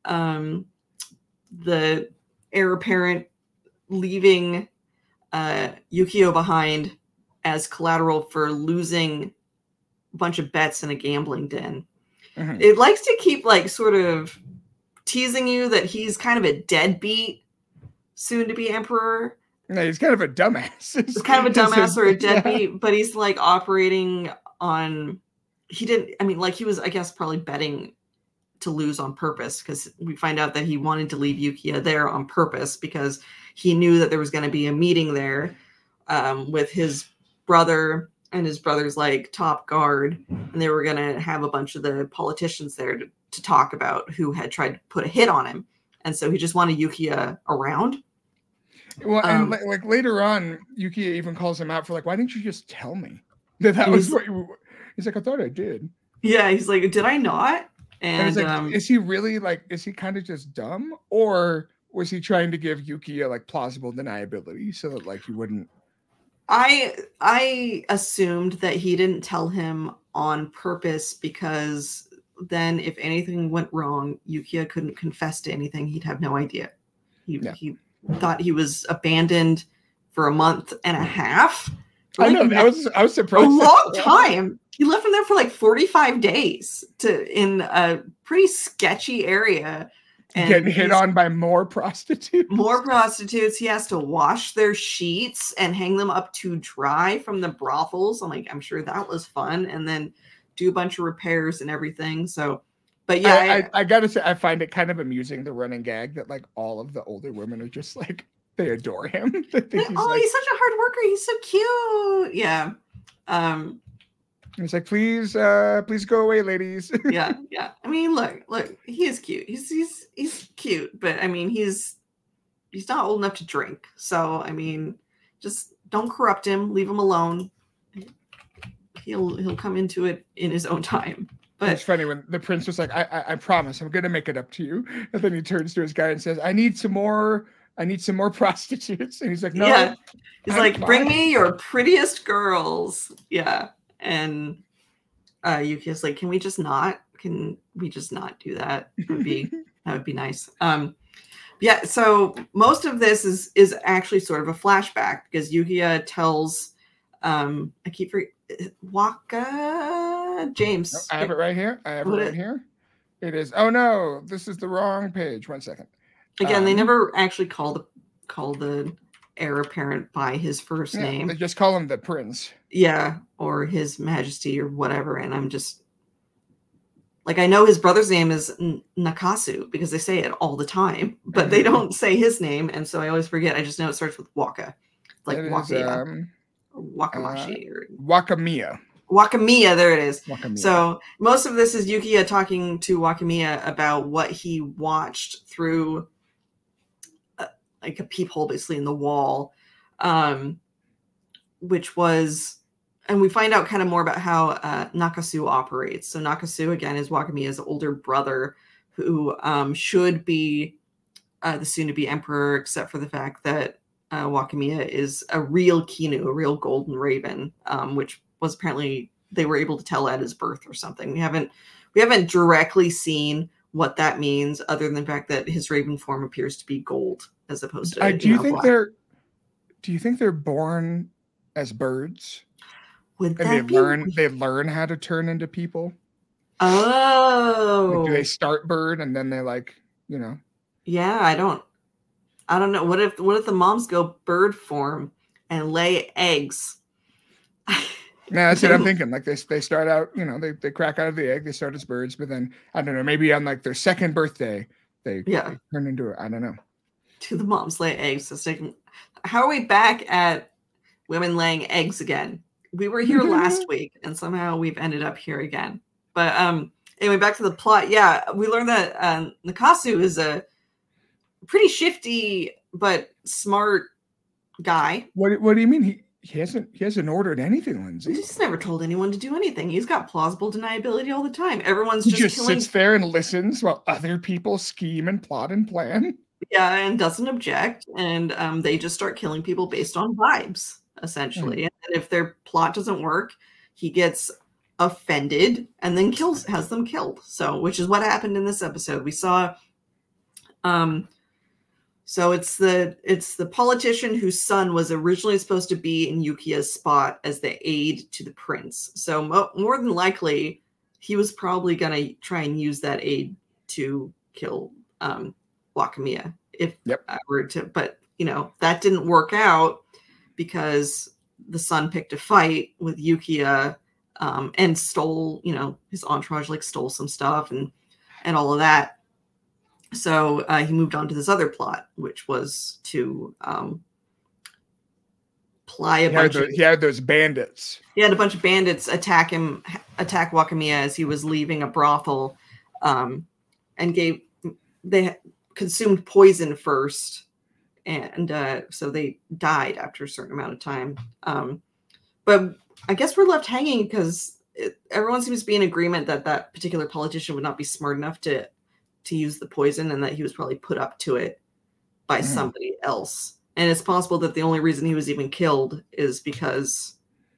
the heir apparent leaving Yukio behind as collateral for losing a bunch of bets in a gambling den. It likes to keep like sort of teasing you that he's kind of a deadbeat soon to be emperor. No, he's kind of a dumbass. He's kind of a dumbass or a deadbeat, but he's like operating on. He was, I guess, probably betting to lose on purpose, because we find out that he wanted to leave Yukiya there on purpose because he knew that there was going to be a meeting there with his brother and his brother's like top guard, and they were going to have a bunch of the politicians there to talk about who had tried to put a hit on him, and so he just wanted Yukiya around. Well, and like later on, Yukiya even calls him out for like, why didn't you just tell me that was what you? He's like, I thought I did. Yeah, he's like, did I not? And like, is he really like, is he kind of just dumb, or was he trying to give Yukiya like plausible deniability so that like he wouldn't I assumed that he didn't tell him on purpose because then if anything went wrong, Yukiya couldn't confess to anything. He'd have no idea. He thought he was abandoned for a month and a half. I know. I was surprised. A long time. He left him there for like 45 days in a pretty sketchy area. And getting hit on by more prostitutes. More prostitutes. He has to wash their sheets and hang them up to dry from the brothels. I'm sure that was fun. And then do a bunch of repairs and everything. So, but yeah. I gotta say, I find it kind of amusing, the running gag that like all of the older women are just like, they adore him. He's such a hard worker. He's so cute. Yeah. He's like, please go away, ladies. Yeah. I mean, look, he is cute. He's cute, but I mean, he's not old enough to drink. So, I mean, just don't corrupt him. Leave him alone. He'll come into it in his own time. But it's funny when the prince was like, I promise I'm gonna make it up to you. And then he turns to his guy and says, I need some more prostitutes. And he's like, no. Yeah. He's like, bring me your prettiest girls. Yeah. And Yukiya's like, can we just not do that? That would be nice. Yeah, so most of this is actually sort of a flashback because Yukiya tells I keep forgetting Waka James. No, I have it right here. Here. It is. Oh no, this is the wrong page. 1 second. Again, they never actually call the heir apparent by his first name. They just call him the prince. Yeah, or his majesty or whatever. And I'm just like, I know his brother's name is Nakasu because they say it all the time, but they don't say his name. And so I always forget. I just know it starts with Waka. Like Wakamiya. Wakamashi or Wakamiya. Wakamiya, there it is. Wakamiya. So most of this is Yukiya talking to Wakamiya about what he watched through like a peephole basically in the wall, which was, and we find out kind of more about how Nakasu operates. So Nakasu, again, is Wakamiya's older brother who should be the soon-to-be emperor, except for the fact that Wakamiya is a real Kinu, a real golden raven, which was apparently they were able to tell at his birth or something. We haven't directly seen what that means, other than the fact that his raven form appears to be gold as opposed to. Do you think they're born as birds? Would that they learn how to turn into people? Oh, like, do they start bird and then they Yeah, I don't know. What if the moms go bird form and lay eggs? No, that's what I'm thinking. Like they start out, they crack out of the egg, they start as birds, but then I don't know, maybe on like their second birthday, they turn into I don't know. Do the moms lay eggs? How are we back at women laying eggs again? We were here last week, and somehow we've ended up here again. But anyway, back to the plot. Yeah, we learned that Nakasu is a pretty shifty but smart guy. What do you mean? He hasn't ordered anything, Lindsay. He's never told anyone to do anything. He's got plausible deniability all the time. Everyone's he just sits there and listens while other people scheme and plot and plan. Yeah, and doesn't object. And they just start killing people based on vibes, essentially. And if their plot doesn't work, he gets offended and then has them killed. So, which is what happened in this episode. We saw so it's the politician whose son was originally supposed to be in Yukiya's spot as the aide to the prince. So more than likely, he was probably going to try and use that aide to kill Wakamiya. But that didn't work out because the son picked a fight with Yukiya and stole, his entourage stole some stuff and all of that. So he moved on to this other plot, which was to ply a bunch of... He had those bandits. He had a bunch of bandits attack Wakamiya as he was leaving a brothel, and they consumed poison first, and so they died after a certain amount of time. But I guess we're left hanging because everyone seems to be in agreement that particular politician would not be smart enough to use the poison, and that he was probably put up to it by somebody else. And it's possible that the only reason he was even killed is because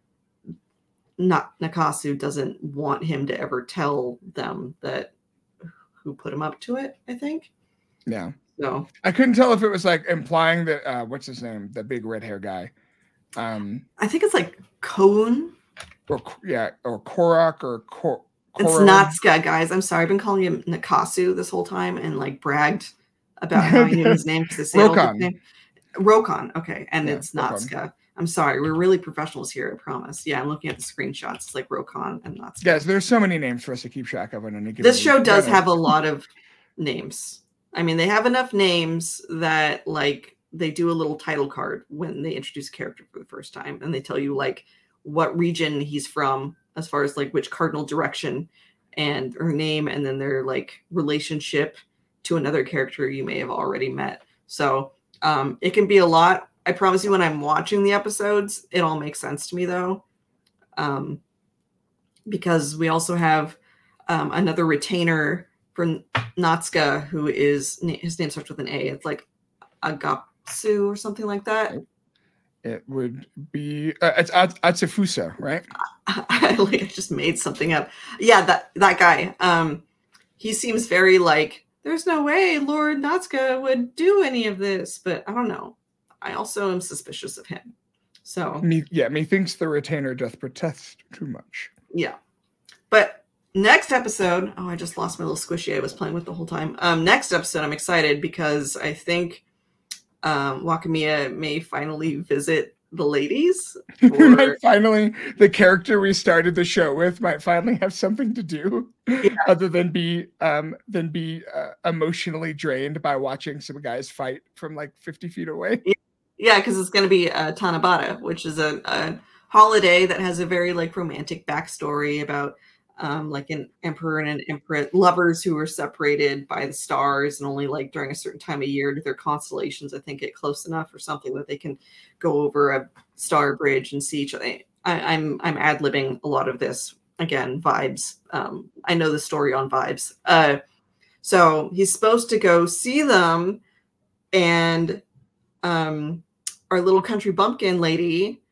Nakasu doesn't want him to ever tell them that who put him up to it, I think. Yeah. So I couldn't tell if it was like implying that what's his name, the big red hair guy. I think it's like Koun. Or Korok or Koro. It's Natsuka, guys. I'm sorry. I've been calling him Nakasu this whole time and like bragged about how I knew his name because I say all his name. Rokon. Okay. And it's Natsuka. I'm sorry. We're really professionals here, I promise. Yeah, I'm looking at the screenshots. It's like Rokon and Natsuka. Guys, there's so many names for us to keep track of on any given This show does have a lot of names. I mean, they have enough names that like they do a little title card when they introduce a character for the first time, and they tell you like what region he's from, as far as like which cardinal direction and her name, and then their like relationship to another character you may have already met. So it can be a lot. I promise you, when I'm watching the episodes, it all makes sense to me though. Because we also have another retainer for Natsuka, who is, his name starts with an A. It's like Agapsu or something like that. It would be it's Atsufusa, right? I just made something up. Yeah, that guy. He seems very like, there's no way Lord Natsuka would do any of this, but I don't know. I also am suspicious of him. So methinks the retainer doth protest too much. Yeah. But next episode, I just lost my little squishy I was playing with the whole time. Next episode, I'm excited because I think Wakamiya may finally visit the ladies. Finally, the character we started the show with might finally have something to do other than be emotionally drained by watching some guys fight from like 50 feet away. Yeah, because it's going to be Tanabata, which is a holiday that has a very like romantic backstory about like an emperor and an empress, lovers who are separated by the stars, and only like during a certain time of year do their constellations, I think, get close enough or something that they can go over a star bridge and see each other. I'm ad-libbing a lot of this. Again, vibes. I know the story on vibes. So he's supposed to go see them, and our little country bumpkin lady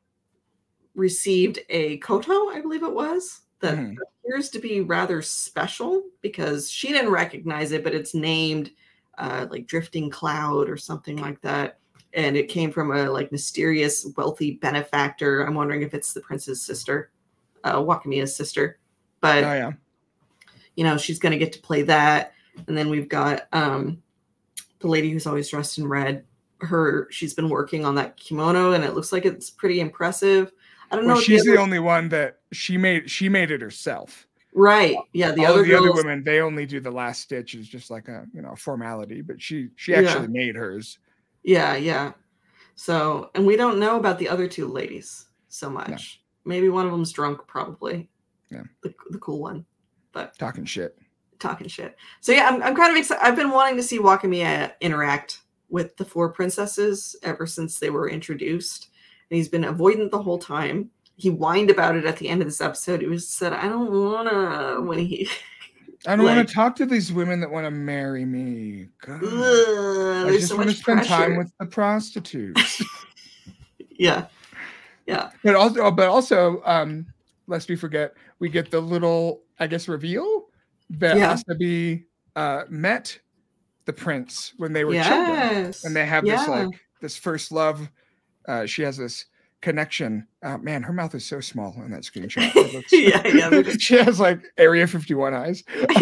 received a koto, I believe it was, that appears to be rather special because she didn't recognize it, but it's named like Drifting Cloud or something like that. And it came from a like mysterious wealthy benefactor. I'm wondering if it's the prince's sister, Wakamiya's sister. But you know, she's going to get to play that. And then we've got the lady who's always dressed in red. She's been working on that kimono, and it looks like it's pretty impressive. I don't know. She's the only one that she made it herself. Right. Yeah. The other women, they only do the last stitch is just like a formality, but she actually made hers. Yeah. Yeah. So, and we don't know about the other two ladies so much. No. Maybe one of them's drunk, probably. Yeah. The cool one, but talking shit. So yeah, I'm kind of excited. I've been wanting to see Wakamiya interact with the four princesses ever since they were introduced. And he's been avoidant the whole time. He whined about it at the end of this episode. He said, I don't want to, I don't want to talk to these women that want to marry me. God. I just want to spend time with the prostitutes. Yeah. But also, lest we forget, we get the little, I guess, reveal that Asabi met the prince when they were children. And they have this first love. She has this connection. Man, her mouth is so small in that screenshot. She has like Area 51 eyes.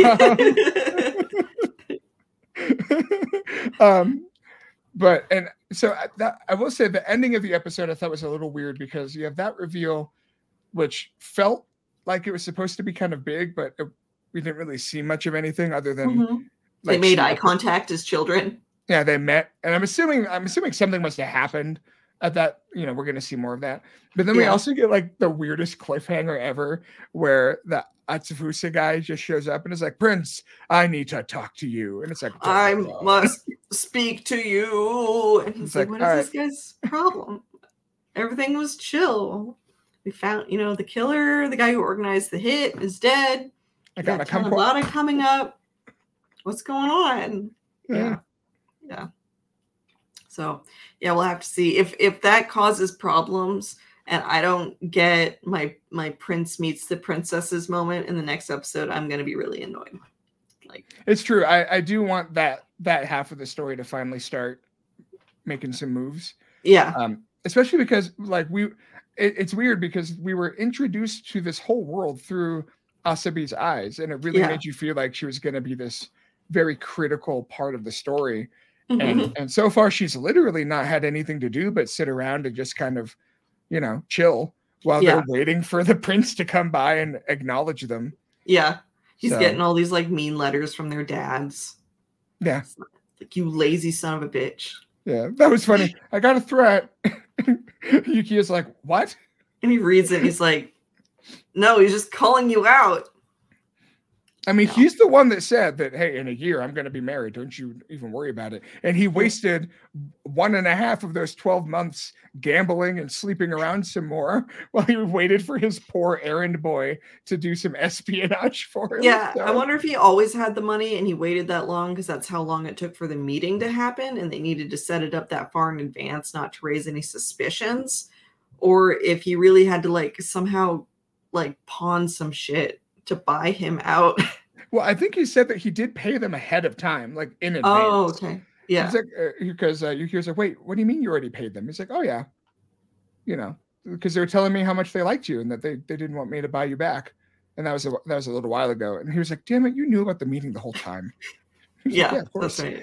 I will say the ending of the episode I thought was a little weird because you have that reveal, which felt like it was supposed to be kind of big, but we didn't really see much of anything other than they made eye contact as children. Yeah, they met, and I'm assuming something must have happened at that. We're going to see more of that. But then we also get like the weirdest cliffhanger ever, where the Atsufusa guy just shows up and is like, "Prince, I need to talk to you," and it's like, "I must speak to you." And he's like, "What is this guy's problem? Everything was chill. We found, the killer, the guy who organized the hit, is dead. I got Tanabata coming up. What's going on?" Yeah. So yeah, we'll have to see if that causes problems and I don't get my prince meets the princesses moment in the next episode. I'm going to be really annoyed. Like, it's true. I do want that half of the story to finally start making some moves. Yeah. Especially because like it's weird because we were introduced to this whole world through Asabi's eyes, and it really made you feel like she was going to be this very critical part of the story. And so far she's literally not had anything to do but sit around and just kind of, you know, chill while they're waiting for the prince to come by and acknowledge them. Yeah. He's getting all these like mean letters from their dads. Yeah. Like, you lazy son of a bitch. Yeah, that was funny. I got a threat. Yukiya's like, what? And he reads it and he's like, no, he's just calling you out. I mean, he's the one that said that, hey, in a year, I'm going to be married. Don't you even worry about it. And he wasted 1.5 of those 12 months gambling and sleeping around some more while he waited for his poor errand boy to do some espionage for him. Yeah, so. I wonder if he always had the money and he waited that long because that's how long it took for the meeting to happen. And they needed to set it up that far in advance, not to raise any suspicions. Or if he really had to like somehow like pawn some shit to buy him out. Well, I think he said that he did pay them ahead of time, like in advance. Oh, okay. Yeah. He's like, because Yuki's like, wait, what do you mean you already paid them? He's like, oh yeah, you know, because they were telling me how much they liked you and that they didn't want me to buy you back, and that was a little while ago. And he was like, damn it, you knew about the meeting the whole time. Yeah, like, yeah, of course. That's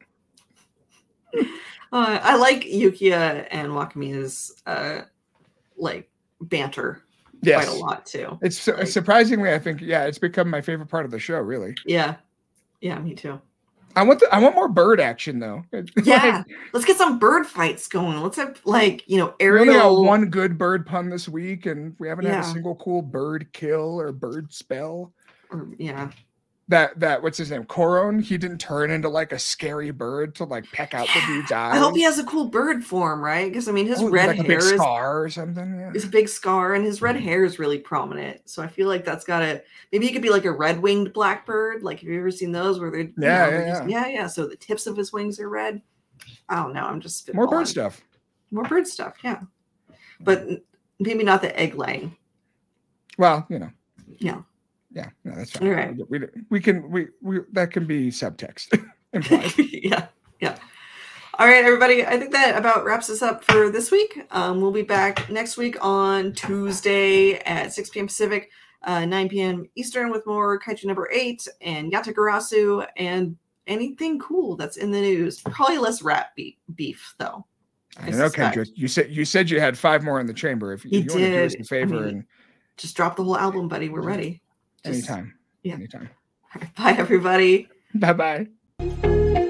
right. I like Yukiya and Wakamiya's like banter. Yes. Quite a lot too. It's like, surprisingly, I think, it's become my favorite part of the show, really. Yeah, me too. I want more bird action though. Yeah, let's get some bird fights going. Let's have like, you know, Ariel. We only got one good bird pun this week, and we haven't had a single cool bird kill or bird spell. That what's his name? Koron, he didn't turn into like a scary bird to like peck out the dude's eyes. I hope he has a cool bird form, right? Because I mean, his red like hair a big scar or something. Yeah. It's a big scar, and his red hair is really prominent. So I feel like that's gotta maybe he could be like a red-winged blackbird. Like, have you ever seen those where they're yeah. So the tips of his wings are red. I don't know. I'm just more bird stuff. More bird stuff, yeah. But maybe not the egg laying. Well, you know. Yeah. Yeah, no, that's fine. All right. We that can be subtext implied. Yeah. All right, everybody. I think that about wraps us up for this week. We'll be back next week on Tuesday at 6 p.m. Pacific, 9 p.m. Eastern with more Kaiju number 8 and Yatagarasu and anything cool that's in the news. Probably less rat beef though. I know, Kendra. You said you had 5 more in the chamber. If you want to do us a favor and just drop the whole album, buddy. We're ready. Anytime. Yeah. Anytime. Bye, everybody. Bye-bye.